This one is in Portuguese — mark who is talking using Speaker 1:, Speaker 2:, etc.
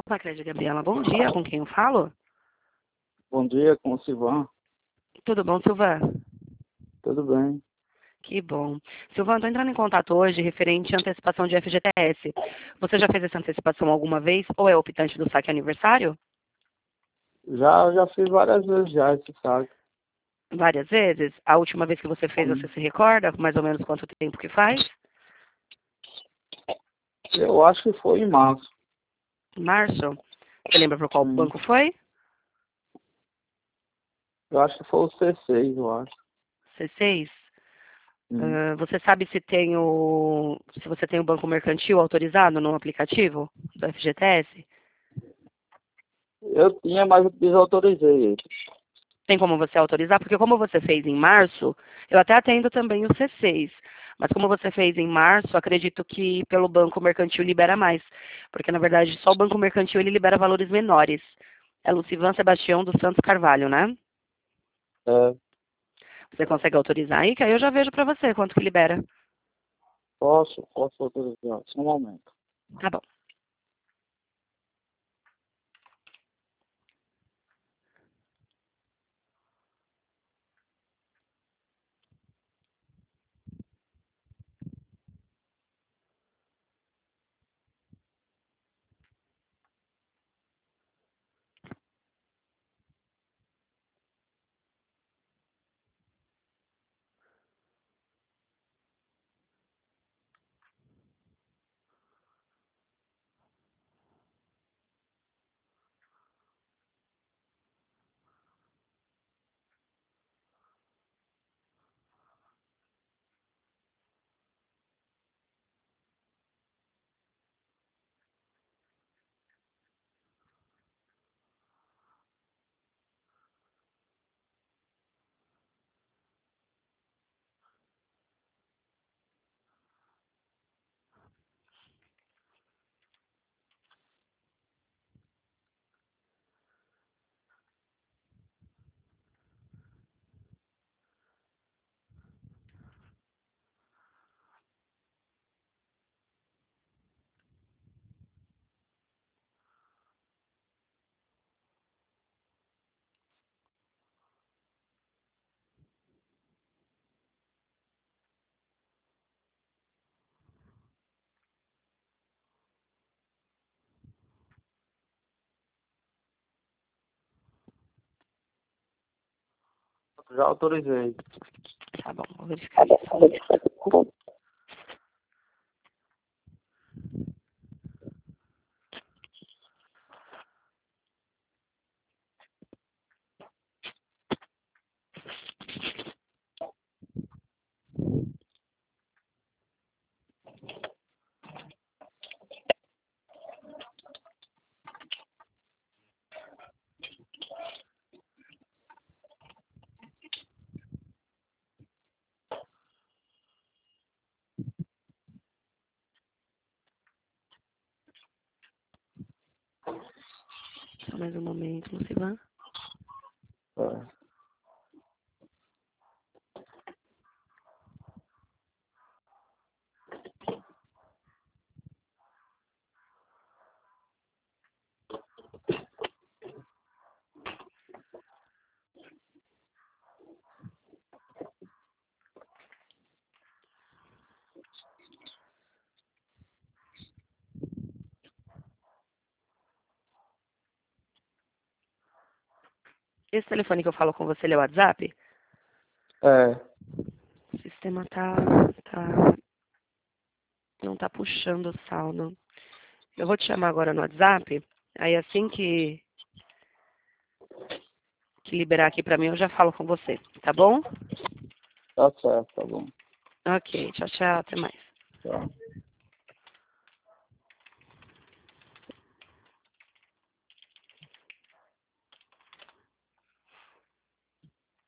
Speaker 1: Lacrede Gabriela, bom dia. Com quem eu falo?
Speaker 2: Bom dia, com o Silvan.
Speaker 1: Tudo bom, Silvan?
Speaker 2: Tudo bem.
Speaker 1: Que bom. Silvan, estou entrando em contato hoje referente à antecipação de FGTS. Você já fez essa antecipação alguma vez ou é optante do saque aniversário?
Speaker 2: Já fiz várias vezes já esse saque.
Speaker 1: Várias vezes? A última vez que você fez, você se recorda mais ou menos quanto tempo que faz?
Speaker 2: Eu acho que foi em março.
Speaker 1: Em março? Você lembra para qual
Speaker 2: Hum.
Speaker 1: banco foi?
Speaker 2: Eu acho que foi o C6, eu acho.
Speaker 1: C6?
Speaker 2: Hum.
Speaker 1: Você sabe se você tem o banco mercantil autorizado no aplicativo do FGTS?
Speaker 2: Eu tinha, mas eu desautorizei ele.
Speaker 1: Tem como você autorizar? Porque como você fez em março, eu até atendo também o C6. Mas como você fez em março, acredito que pelo banco mercantil libera mais. Porque, na verdade, só o banco mercantil ele libera valores menores. É Lucivan Sebastião dos Santos Carvalho, né?
Speaker 2: É,
Speaker 1: Você consegue autorizar aí? Que aí eu já vejo pra você quanto que libera.
Speaker 2: posso autorizar. Só um momento.
Speaker 1: Tá bom.
Speaker 2: Já autorizei.
Speaker 1: Tá bom, vou verificar isso. Só mais um momento, Lucivan.
Speaker 2: É.
Speaker 1: Esse telefone que eu falo com você, ele é o WhatsApp?
Speaker 2: É.
Speaker 1: O sistema não tá puxando o saldo. Eu vou te chamar agora no WhatsApp, aí assim que liberar aqui pra mim, eu já falo com você, tá bom?
Speaker 2: Tá certo, tá bom.
Speaker 1: Ok, tchau, tchau, até mais.
Speaker 2: Tchau.